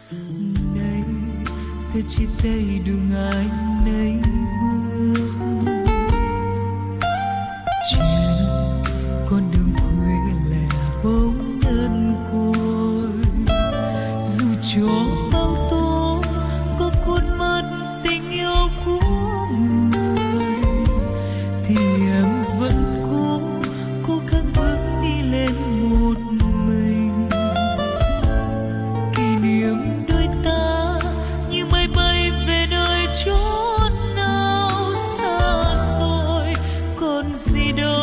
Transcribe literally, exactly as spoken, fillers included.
Này ta chia tay đường ai nấy bước, trên con đường khuya lẻ bóng đơn côi. Dù cho bao tố có khuôn mắt tình yêu của người, thì em vẫn cố cố gắng bước đi lên một mình. Kỷ niệm đôi ta như mây bay về nơi chốn nào xa xôi, còn gì đâu